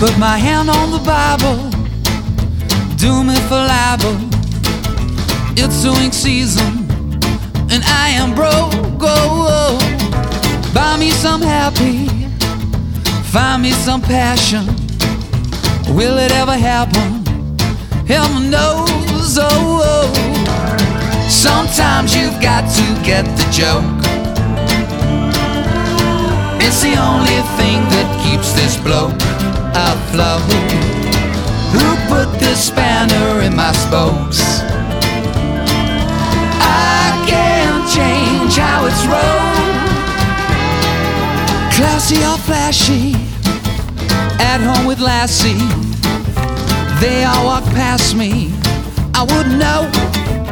Put my hand on the Bible, do me for libel. It's sowing season and I am broke. Oh, buy me some happy, find me some passion. Will it ever happen? Heaven knows. Oh, sometimes you've got to get the joke. It's the only thing that keeps this bloke afloat. Who put this spanner in my spokes? I can't change how it's rolled. Classy or flashy, at home with Lassie. They all walk past me, I wouldn't know.